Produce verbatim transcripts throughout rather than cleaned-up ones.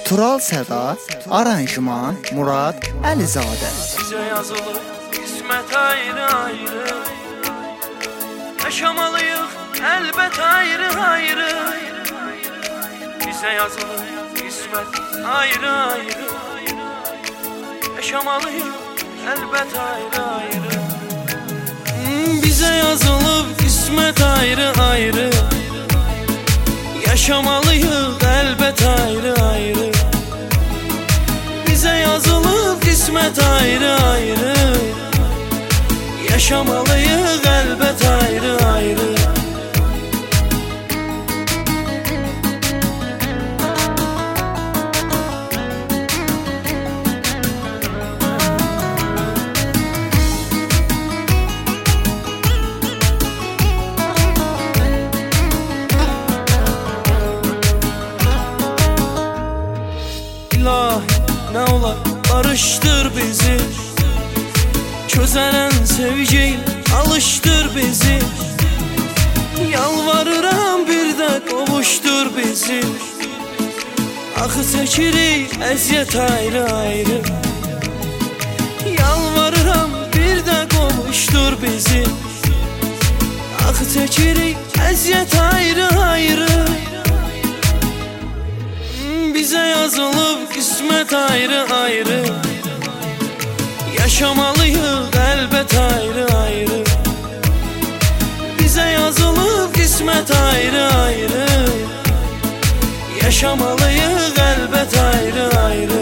Tural Səda, aranjman Murad Əlizadə. Bizə yazılıb qismət ayrı-ayrı, yaşamalıyıq əlbət ayrı-ayrı. Bizə yazılıb qismət ayrı-ayrı, yaşamalıyıq əlbət ayrı-ayrı. Bizə yazılıb qismət ayrı-ayrı, yaşamalıyıq əlbət ayrı-ayrı. Bizə yazılıb qismət ayrı-ayrı, yaşamalıyıq əlbət ayrı-ayrı. Ne olar barıştır bizi, çözelen sevgiyle alıştır bizi. Yalvarıram bir de qovuştur bizi. Axı çəkirik əziyyət ayrı-ayrı. Yalvarıram bir de qovuştur bizi. Axı çəkirik əziyyət ayrı-ayrı. Bizə yazılıb qismət ayrı-ayrı, yaşamalıyıq əlbət ayrı-ayrı. Bizə yazılıb qismət ayrı-ayrı, yaşamalıyıq əlbət ayrı-ayrı.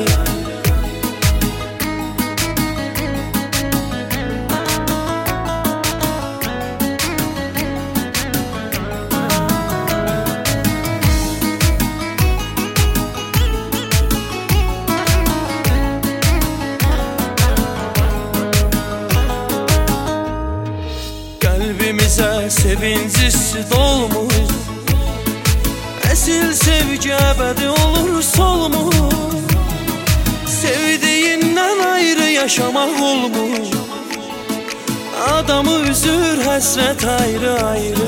Qəlbimizə sevinc hissi dolmuş, əsil sevgi əbədi olur solmuş. Sevdiyindən ayrı yaşamaq olmuş, adamı üzür həsrət ayrı-ayrı.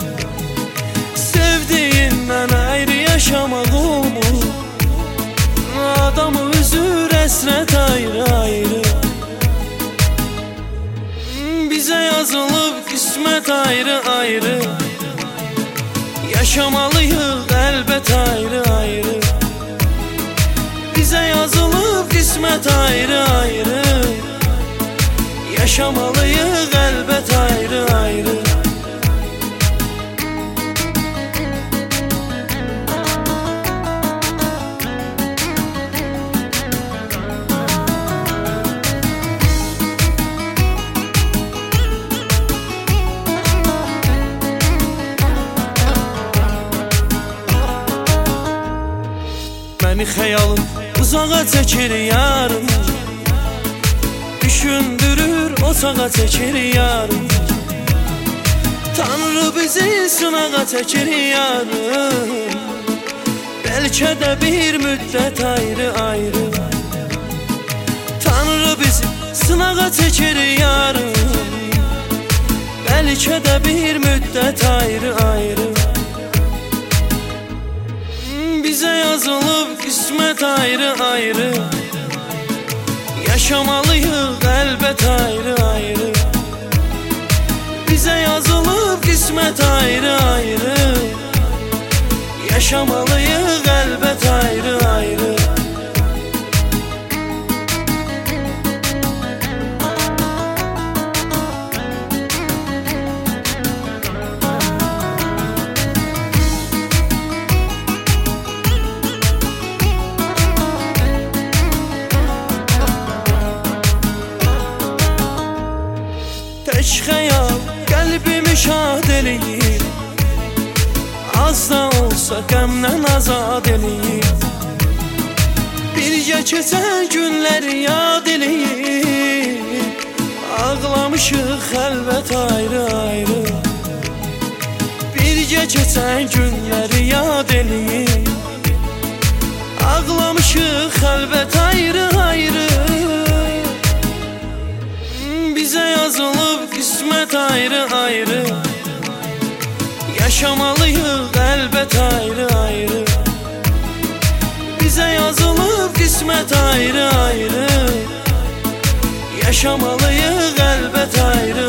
Sevdiyindən ayrı yaşamaq olmuş, adamı üzür həsrət ayrı-ayrı. Bizə yazılıb qismət ayrı-ayrı, yaşamalıyıq əlbət ayrı-ayrı. Bizə yazılıb qismət ayrı-ayrı, yaşamalıyıq əlbət ayrı-ayrı. Məni xəyalım uzağa çəkir yarım, düşündürür o sağa çəkir yarım. Tanrı bizi sınağa çəkir yarım, bəlkə də bir müddət ayrı-ayrı. Tanrı bizi sınağa çəkir yarım, bəlkə də bir müddət ayrı-ayrı. Bizə yazılıb qismət ayrı-ayrı, yaşamalıyıq əlbət ayrı-ayrı. Bizə yazılıb qismət ayrı-ayrı, yaşamalıyıq əlbət ayrı-ayrı. Tək xəyal qəlbimi şad eləyir, az da olsa qəmdən azad eləyir. Birgə keçən günləri yad eləyir, ağlamışıq xəlvət ayrı-ayrı. Birgə keçən günləri yad eləyir, ağlamışıq xəlvət ayrı-ayrı. Bizə yazılıb qismət ayrı-ayrı, yaşamalıyıq əlbət ayrı-ayrı. Bize yazılıb qismət ayrı ayrı, yaşamalıyıq əlbət ayrı